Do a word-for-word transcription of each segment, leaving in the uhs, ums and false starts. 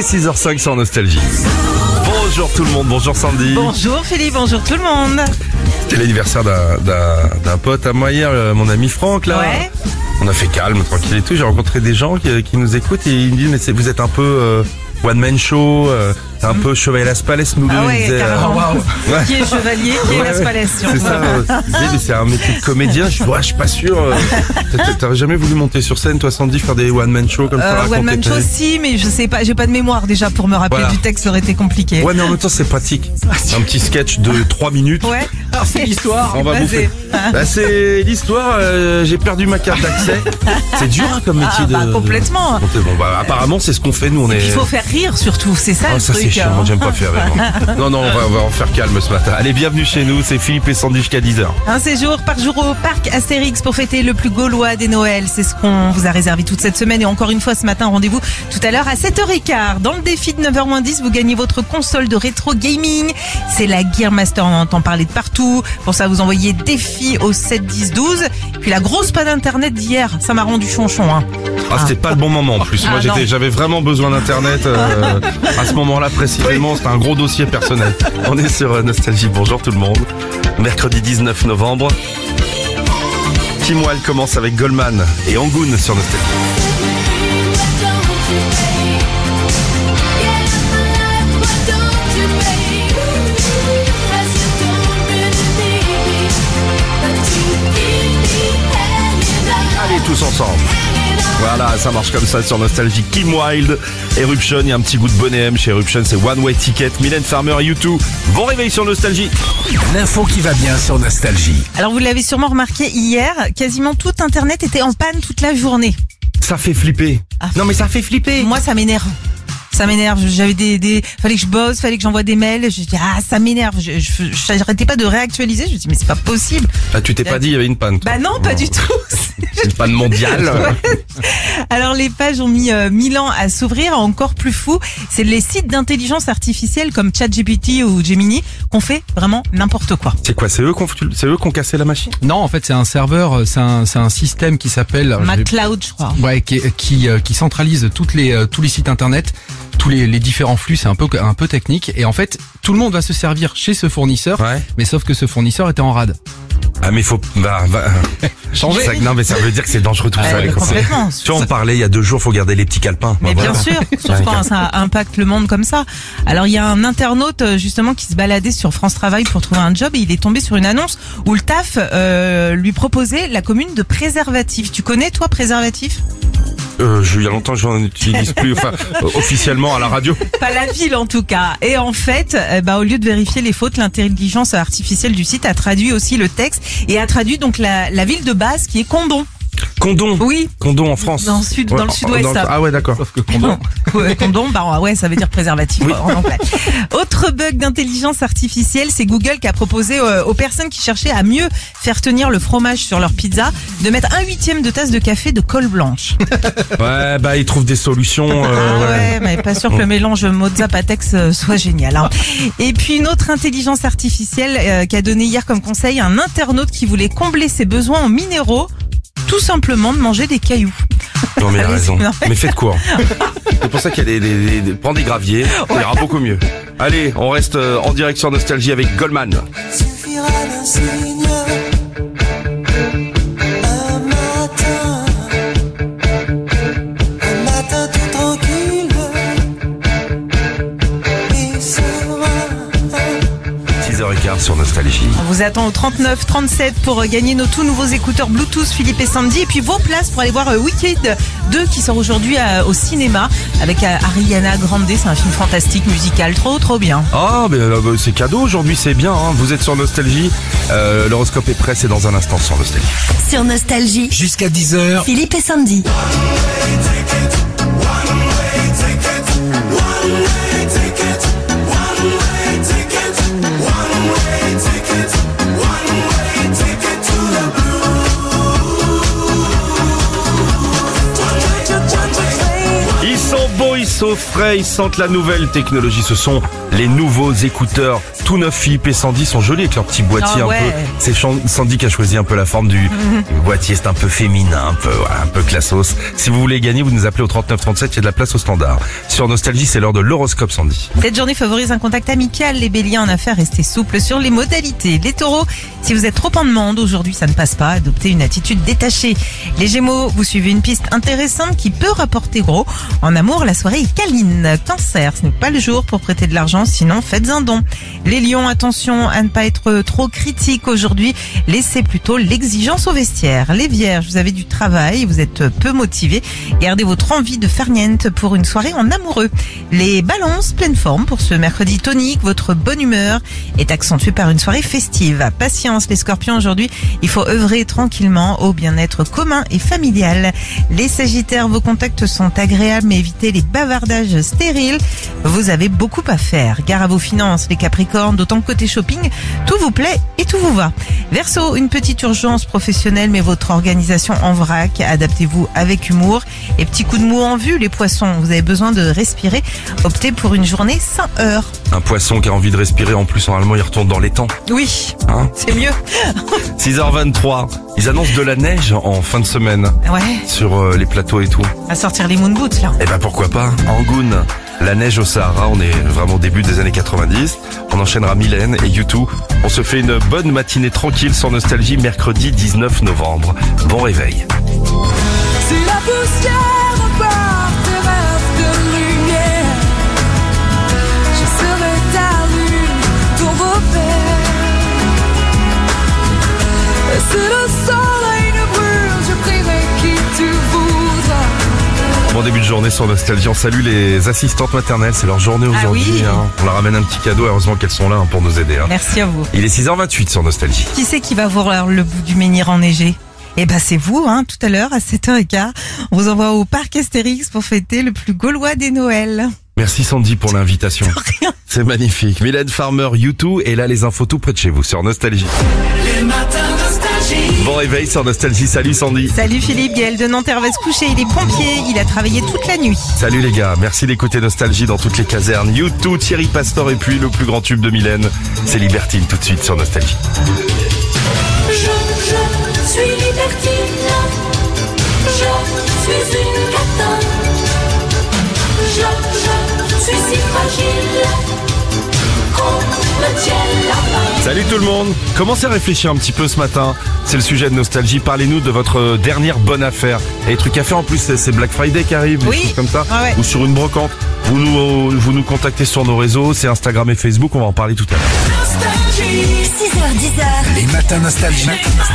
six heures cinq sur Nostalgie. Bonjour tout le monde, bonjour Sandy. Bonjour Philippe, bonjour tout le monde. C'était l'anniversaire d'un, d'un, d'un pote à moi hier, mon ami Franck là. Ouais. On a fait calme, tranquille et tout. J'ai rencontré des gens qui, qui nous écoutent et ils me disent mais c'est, vous êtes un peu euh, one man show, euh, un peu chevalier Las Palais, nous deux. Ah ouais, ils disaient, carrément. euh, wow. Qui est chevalier, qui est Ouais, Las ouais. Palais, si on C'est veut. ça, euh, ils disaient, mais c'est un métier de comédien. Je dis, ouais, je suis pas sûr. euh, t'as- T'aurais jamais voulu monter sur scène, toi, Sandy, faire des one man show comme ça, Euh, raconter One Man ta Show vie? si, mais je sais pas, j'ai pas de mémoire déjà pour me rappeler Voilà. du texte, ça aurait été compliqué. Ouais, mais en même temps, c'est pratique. Un petit sketch de trois minutes. Ouais. Alors c'est l'histoire. On va Vas-y. bouffer. Bah, c'est l'histoire, euh, j'ai perdu ma carte d'accès. C'est dur hein, comme métier Ah, de... bah, de- complètement. Bon, bon, bah, apparemment, c'est ce qu'on fait, nous, on est... Il faut faire rire surtout, c'est ça Oh, le ça truc. c'est chiant, hein. moi j'aime pas faire rire. Non, non, on va, on va en faire calme ce matin. Allez, bienvenue chez nous, c'est Philippe et Sandy jusqu'à dix heures. Un séjour par jour au parc Astérix pour fêter le plus gaulois des Noëls. C'est ce qu'on vous a réservé toute cette semaine. Et encore une fois ce matin, rendez-vous tout à l'heure à sept heures quinze. Dans le défi de neuf heures moins dix, vous gagnez votre console de rétro gaming. C'est la Gear Master, on entend parler de partout. Pour ça, vous envoyez défi au sept dix douze. Puis la grosse panne d'internet d'hier, ça m'a rendu chonchon. Hein. Ah, c'était pas le bon moment en plus. Moi Ah, j'étais, non. j'avais vraiment besoin d'internet euh, à ce moment-là précisément. C'était un gros dossier personnel. On est sur euh, Nostalgie. Bonjour tout le monde. Mercredi dix-neuf novembre. Kim Wilde commence avec Goldman et Angoon sur Nostalgie. Allez tous ensemble. Voilà, ça marche comme ça sur Nostalgie. Kim Wilde, Eruption, il y a un petit goût de bonnet M chez Eruption, c'est One Way Ticket, Mylène Farmer, U deux. Bon réveil sur Nostalgie. L'info qui va bien sur Nostalgie. Alors vous l'avez sûrement remarqué hier, quasiment tout internet était en panne toute la journée. Ça fait flipper. Ah. Non mais ça fait flipper. Moi, ça m'énerve. Ça m'énerve. J'avais des, des, fallait que je bosse, fallait que j'envoie des mails. Je dis ah, ça m'énerve. Je, je, j'arrêtais pas de réactualiser. Je me dis mais c'est pas possible. Ah, tu t'es pas dit il y avait une panne toi. Bah non, pas du tout. Une panne mondiale. Ouais. Alors les pages ont mis euh, mille ans à s'ouvrir. Encore plus fou, c'est les sites d'intelligence artificielle comme ChatGPT ou Gemini qu'on fait vraiment n'importe quoi. C'est quoi, c'est eux qu'on c'est eux qu'on cassé la machine? Non, en fait, c'est un serveur, c'est un, c'est un système qui s'appelle MacLeod, je crois. ouais, qui, qui, euh, qui centralise toutes les, euh, tous les sites internet, tous les, les différents flux. C'est un peu, un peu technique. Et en fait, tout le monde va se servir chez ce fournisseur, Ouais. mais sauf que ce fournisseur était en rade. Ah mais faut bah, bah Changer. ça, non mais ça veut dire que c'est dangereux tout Ah, ça. mais les copains. complètement. Tu vois, on parlait il y a deux jours, faut garder les petits calepins. Mais Bah, bien voilà. sûr, surtout quand ça impacte le monde comme ça. Alors il y a un internaute euh, justement qui se baladait sur France Travail pour trouver un job et il est tombé sur une annonce où le taf euh, lui proposait la commune de préservatif. Tu connais toi préservatif? Euh, je, il y a longtemps que je n'en utilise plus, enfin euh, officiellement à la radio. Pas la ville en tout cas. Et en fait, euh, bah, au lieu de vérifier les fautes, l'intelligence artificielle du site a traduit aussi le texte et a traduit donc la, la ville de base qui est Condon. Condom. Oui. Condom en France. Dans le sud- dans le sud-ouest, dans le- ça. Ah ouais d'accord. Sauf que Condom. Ouais, Condom, bah ouais, ça veut dire préservatif Oui. en anglais. Autre bug d'intelligence artificielle, c'est Google qui a proposé euh, aux personnes qui cherchaient à mieux faire tenir le fromage sur leur pizza de mettre un huitième de tasse de café de colle blanche. Ouais bah ils trouvent des solutions. Ah euh, ouais. ouais, mais pas sûr que le mélange Mozza-Patex euh, soit génial. Hein. Et puis une autre intelligence artificielle euh, qui a donné hier comme conseil à un internaute qui voulait combler ses besoins en minéraux, tout simplement de manger des cailloux. Non mais il a Allez, raison. non. Mais faites quoi? C'est pour ça qu'il y a des, des, des, des- prends des graviers, ça ira beaucoup mieux. Allez, on reste euh, en direction Nostalgie avec Goldman. Suffira d'un signe, un matin, un matin tout tranquille et serein. six heures quinze sur Nostalgie. On vous attend au trente-neuf trente-sept pour gagner nos tout nouveaux écouteurs Bluetooth Philippe et Sandy et puis vos places pour aller voir euh, Wicked deux qui sort aujourd'hui euh, au cinéma avec euh, Ariana Grande. C'est un film fantastique, musical, trop trop bien. Ah, mais euh, bah, c'est cadeau aujourd'hui, c'est bien. Hein. Vous êtes sur Nostalgie. Euh, L'horoscope est prêt, c'est dans un instant sur Nostalgie. Sur Nostalgie, Jusqu'à dix heures. Philippe et Sandy. Ils sont beaux, ils sont frais, ils sentent la nouvelle technologie. Ce sont les nouveaux écouteurs tout neufs. Philippe et Sandy sont jolis avec leur petit boîtier Ah ouais. un peu. C'est Chan- Sandy qui a choisi un peu la forme du du boîtier. C'est un peu féminin, un peu, voilà, un peu classos. Si vous voulez gagner, vous nous appelez au trente-neuf trente-sept. Il y a de la place au standard. Sur Nostalgie, c'est l'heure de l'horoscope, Sandy. Cette journée favorise un contact amical. Les béliers en affaires, restez souples sur les modalités. Les taureaux, si vous êtes trop en demande, aujourd'hui ça ne passe pas. Adoptez une attitude détachée. Les gémeaux, vous suivez une piste intéressante qui peut rapporter gros. En amour, la soirée est câline. Cancer, ce n'est pas le jour pour prêter de l'argent, sinon faites un don. Les lions, attention à ne pas être trop critique aujourd'hui. Laissez plutôt l'exigence au vestiaire. Les vierges, vous avez du travail, vous êtes peu motivés. Gardez votre envie de farniente pour une soirée en amoureux. Les balances, pleine forme pour ce mercredi tonique. Votre bonne humeur est accentuée par une soirée festive. Patience, les scorpions, aujourd'hui, il faut œuvrer tranquillement au bien-être commun et familial. Les sagittaires, vos contacts sont agréables, mais évitez les bavardages stériles. Vous avez beaucoup à faire. Gare à vos finances, les capricornes, d'autant que côté shopping, tout vous plaît et tout vous va. Verseau, une petite urgence professionnelle, mais votre organisation en vrac. Adaptez-vous avec humour. Et petit coup de mou en vue, les poissons, vous avez besoin de respirer. Optez pour une journée sans heurts. Un poisson qui a envie de respirer, en plus, normalement, il retourne dans les temps. Oui, Hein c'est mieux. six heures vingt-trois. Ils annoncent de la neige en fin de semaine Ouais, sur euh, les plateaux et tout. à sortir les moon boots là. Eh ben pourquoi pas. Angoun, la neige au Sahara, on est vraiment au début des années quatre-vingt-dix. On enchaînera Mylène et U deux. On se fait une bonne matinée tranquille sur Nostalgie, mercredi dix-neuf novembre. Bon réveil. Si la poussière emporte tes rêves de lumière, je serai ta lune, ton repère. Et si le soleil ne brûle, je prierai qui tu voudras. Bon début de journée sur Nostalgie. On salue les assistantes maternelles. C'est leur journée Ah aujourd'hui. oui. hein. On leur ramène un petit cadeau. Heureusement qu'elles sont là hein, pour nous aider. hein. Merci à vous. Il est six heures vingt-huit sur Nostalgie. Qui c'est qui va voir le bout du menhir enneigé? Eh ben c'est vous, hein, tout à l'heure à sept heures quinze. On vous envoie au parc Astérix pour fêter le plus gaulois des Noëls. Merci Sandy pour l'invitation. Rien. C'est magnifique. Mylène Farmer, U deux. Et là les infos tout près de chez vous sur Nostalgie. Les matins nostalgie. Bon réveil sur Nostalgie. Salut Sandy. Salut Philippe, Gaël de Nanterre va se coucher, il est pompier, il a travaillé toute la nuit. Salut les gars, merci d'écouter Nostalgie dans toutes les casernes. U deux, Thierry Pastor et puis le plus grand tube de Mylène, c'est Libertine tout de suite sur Nostalgie. Je, je suis libertine, je suis une catin, je, je suis si fragile qu'on me tienne la main. Salut tout le monde, commencez à réfléchir un petit peu ce matin, c'est le sujet de Nostalgie, parlez-nous de votre dernière bonne affaire. Et les trucs à faire en plus, c'est- c'est Black Friday qui arrive, des Oui. choses comme ça, Ah ouais. ou sur une brocante. Vous nous, vous nous contactez sur nos réseaux, c'est Instagram et Facebook, on va en parler tout à l'heure. six heures dix. Les matins nostalgie.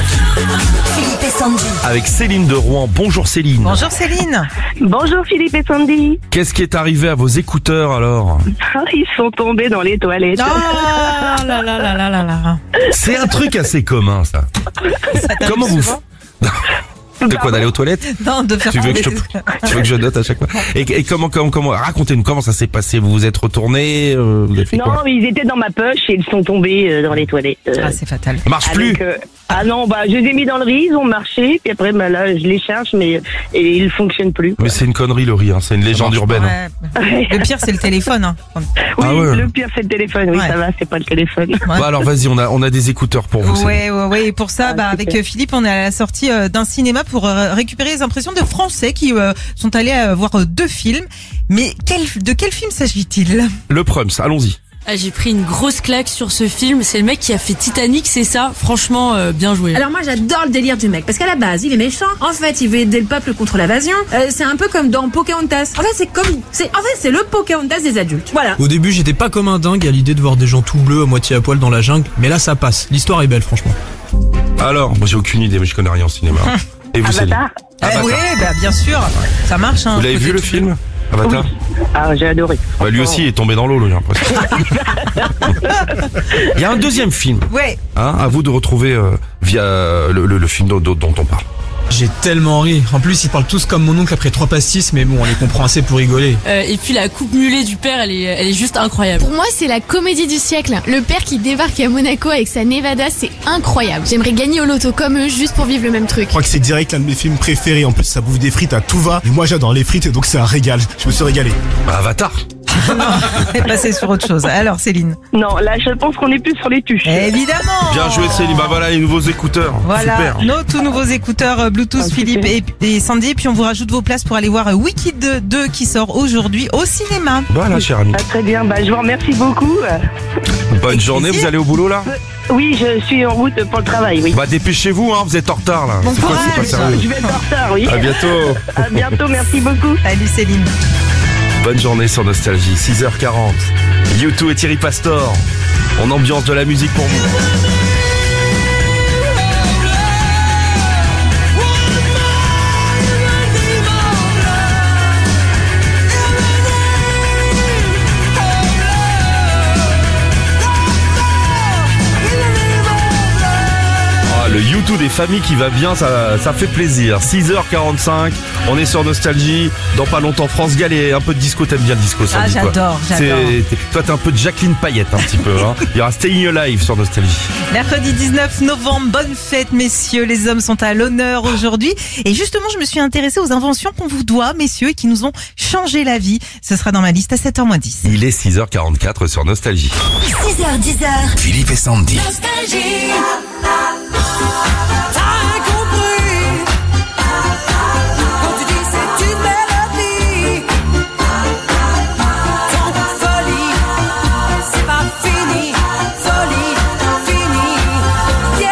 Philippe et Sandy. Avec Céline de Rouen, bonjour Céline. Bonjour Céline. Bonjour Philippe et Sandy. Qu'est-ce qui est arrivé à vos écouteurs alors? Ah, ils sont tombés dans les toilettes. Oh là là là là là là. C'est un truc assez commun ça. Ça t'arrive Comment vous... souvent De quoi, d'aller aux toilettes? Non, de faire Tu veux que je, tomber- tu veux que je note à chaque fois? Et, et comment, comment, comment, racontez-nous comment ça s'est passé? Vous vous êtes retourné, euh, vous avez fait Non, quoi? mais ils étaient dans ma poche et ils sont tombés euh, dans les toilettes. euh, Ah, c'est fatal. Ça marche plus? avec, euh, ah non, bah je les ai mis dans le riz, ils ont marché, puis après bah, là je les cherche, mais et ils fonctionnent plus. Mais c'est une connerie le riz, hein. C'est une légende urbaine. hein. Ouais. Le pire, c'est le téléphone. Hein. Oui, Ah ouais. le pire c'est le téléphone. Oui, Ouais. ça va, c'est pas le téléphone. Bon, alors vas-y, on a, on a des écouteurs pour vous. Céline. Ouais, ouais, ouais. Et pour ça, Ah, bah, super. avec euh, Philippe, on est à la sortie euh, d'un cinéma pour euh, récupérer les impressions de Français qui euh, sont allés euh, voir euh, deux films. Mais quel, de quel film s'agit-il? Le Prums, allons-y. Ah, j'ai pris une grosse claque sur ce film. C'est le mec qui a fait Titanic, c'est ça. Franchement, euh, bien joué. Alors moi j'adore le délire du mec parce qu'à la base il est méchant. En fait il veut aider le peuple contre l'invasion. Euh, c'est un peu comme dans Pocahontas. En fait c'est comme c'est en fait c'est le Pocahontas des adultes. Voilà. Au début, j'étais pas comme un dingue à l'idée de voir des gens tout bleus à moitié à poil dans la jungle, mais là ça passe. L'histoire est belle, franchement. Alors, moi j'ai aucune idée, mais je connais rien au cinéma. Et vous, Céline? Avatar. Eh Avatar. oui, bah, bien sûr. Ça marche. Hein, Vous l'avez côté vu le tout film? Avatar? Ah, j'ai adoré. Bah, lui aussi il est tombé dans l'eau, là, j'ai l'impression. Il y a un deuxième film, Ouais. hein, à vous de retrouver euh, via euh, le, le, le film dont, dont on parle. J'ai tellement ri. En plus, ils parlent tous comme mon oncle après trois pastis, mais bon, on les comprend assez pour rigoler. Euh, et puis la coupe mulet du père, elle est, elle est juste incroyable. Pour moi, c'est la comédie du siècle. Le père qui débarque à Monaco avec sa Nevada, c'est incroyable. J'aimerais gagner au loto comme eux, juste pour vivre le même truc. Je crois que c'est direct l'un de mes films préférés. En plus, ça bouffe des frites à tout va. Et moi, j'adore les frites, donc c'est un régal. Je me suis régalé. Bah, Avatar. On est passé sur autre chose. Alors Céline. Non, là, je pense qu'on est plus sur les tuches. Évidemment. Bien joué Céline, bah voilà les nouveaux écouteurs. Voilà, Super. nos tout nouveaux écouteurs euh, Bluetooth, Ah, Philippe et, et Sandy. Et puis on vous rajoute vos places pour aller voir euh, Wicked deux qui sort aujourd'hui au cinéma. Voilà cher ami. Ah, très bien, bah, je vous remercie beaucoup. Bonne journée, vous allez au boulot là? Oui, je suis en route pour le travail, oui. Bah dépêchez-vous, hein, vous êtes en retard là. Bon C'est quoi, c'est pas courage. sérieux. Je vais être en retard, oui. À bientôt. À bientôt, merci beaucoup. Salut Céline. Bonne journée sur Nostalgie, six heures quarante. U deux et Thierry Pastor. On ambiance de la musique pour vous. Le U deux des familles qui va bien, ça, ça fait plaisir. six heures quarante-cinq, on est sur Nostalgie. Dans pas longtemps, France Gall et un peu de disco. T'aimes bien le disco, ça? Ah, j'adore, j'adore. Toi, t'es un peu de Jacqueline Payette, un petit peu. Hein. Il y aura Staying Alive sur Nostalgie. Mercredi dix-neuf novembre, bonne fête messieurs, les hommes sont à l'honneur aujourd'hui. Et justement, je me suis intéressée aux inventions qu'on vous doit, messieurs, et qui nous ont changé la vie. Ce sera dans ma liste à sept heures moins dix. Il est six heures quarante-quatre sur Nostalgie. six heures dix. Philippe et Sandy. Nostalgie. T'as compris quand tu dis c'est une mélodie. Ton folie, c'est pas fini. Folie, fini. Yeah.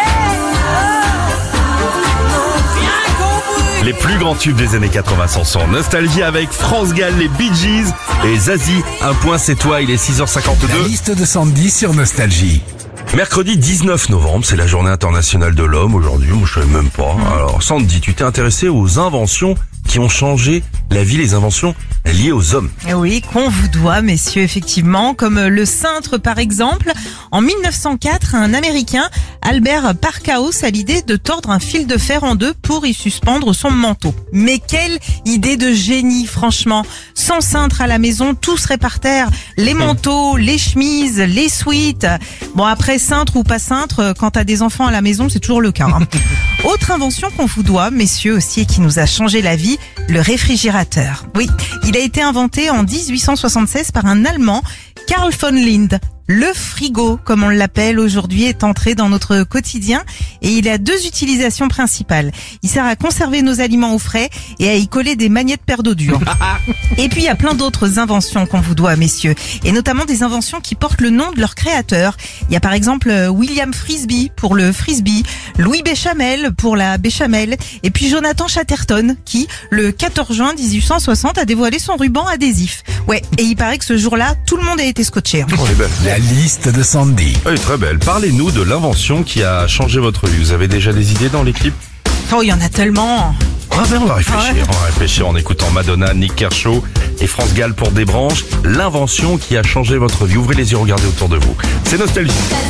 Bien compris. Les plus grands tubes des années quatre-vingts sont sur Nostalgie avec France Gall, les Bee Gees et Zazie. Un point, c'est toi, il est six heures cinquante-deux. La liste de Sandy sur Nostalgie. Mercredi dix-neuf novembre, c'est la journée internationale de l'homme aujourd'hui, moi je savais même pas. Alors Sandy, tu t'es intéressé aux inventions qui ont changé la vie, les inventions liées aux hommes. Eh oui, qu'on vous doit, messieurs, effectivement, comme le cintre par exemple. En mille neuf cent quatre, un Américain, Albert Parkhouse, a l'idée de tordre un fil de fer en deux pour y suspendre son manteau. Mais quelle idée de génie, franchement. Sans cintre à la maison, tout serait par terre. Les manteaux, les chemises, les sweats. Bon, après, cintre ou pas cintre, quand t'as des enfants à la maison, c'est toujours le cas. Hein. Autre invention qu'on vous doit, messieurs aussi, et qui nous a changé la vie, le réfrigérateur. Oui, il a été inventé en dix-huit cent soixante-seize par un Allemand, Carl von Linde. Le frigo, comme on l'appelle aujourd'hui, est entré dans notre quotidien et il a deux utilisations principales. Il sert à conserver nos aliments au frais et à y coller des magnettes paires d'eau dure. Et puis il y a plein d'autres inventions qu'on vous doit, messieurs, et notamment des inventions qui portent le nom de leur créateur. Il y a par exemple William Frisbee pour le frisbee, Louis Béchamel pour la béchamel, et puis Jonathan Chatterton qui, le quatorze juin dix-huit cent soixante, a dévoilé son ruban adhésif. Ouais, et il paraît que ce jour-là, tout le monde a été scotché. Hein. Oh, elle est belle. La liste de Sandy. Oui, très belle. Parlez-nous de l'invention qui a changé votre vie. Vous avez déjà des idées dans l'équipe? Oh, il y en a tellement. Ah ben on va réfléchir, Ah ouais. on va réfléchir en écoutant Madonna, Nick Kershaw et France Gall pour des branches. L'invention qui a changé votre vie. Ouvrez les yeux, regardez autour de vous. C'est Nostalgie.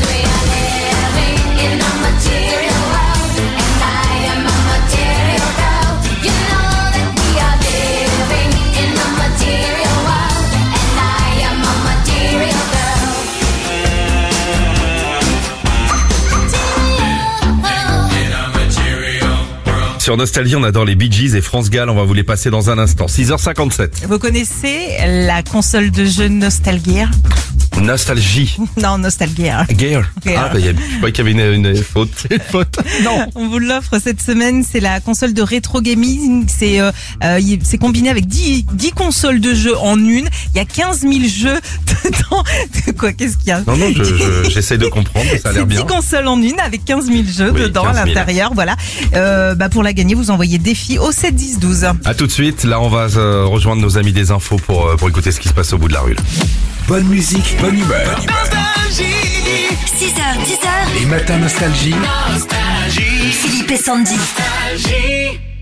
Sur Nostalgie, on adore les Bee Gees et France Gall. On va vous les passer dans un instant. six heures cinquante-sept. Vous connaissez la console de jeu Nostalgear? Nostalgie. Non, Nostalgear. Gear. Gear. Ah, bah, y a, je croyais qu'il y avait une, une faute. Une faute. Non. On vous l'offre cette semaine, c'est la console de rétro gaming. C'est euh, euh, y- c'est combiné avec dix, dix consoles de jeux en une. Il y a quinze mille jeux dedans. Quoi, qu'est-ce qu'il y a? Non, non, je, je, j'essaie de comprendre, ça a l'air C'est bien. dix consoles en une avec quinze mille jeux Oui, dedans quinze à mille. l'intérieur. Voilà. Euh, bah pour la gagner, vous envoyez défi au sept dix douze. À tout de suite. Là, on va euh, rejoindre nos amis des infos pour, euh, pour écouter ce qui se passe au bout de la rue. Là. Bonne musique, bonne humeur. six heures dix. Les matins Nostalgie. Philippe et Sandy.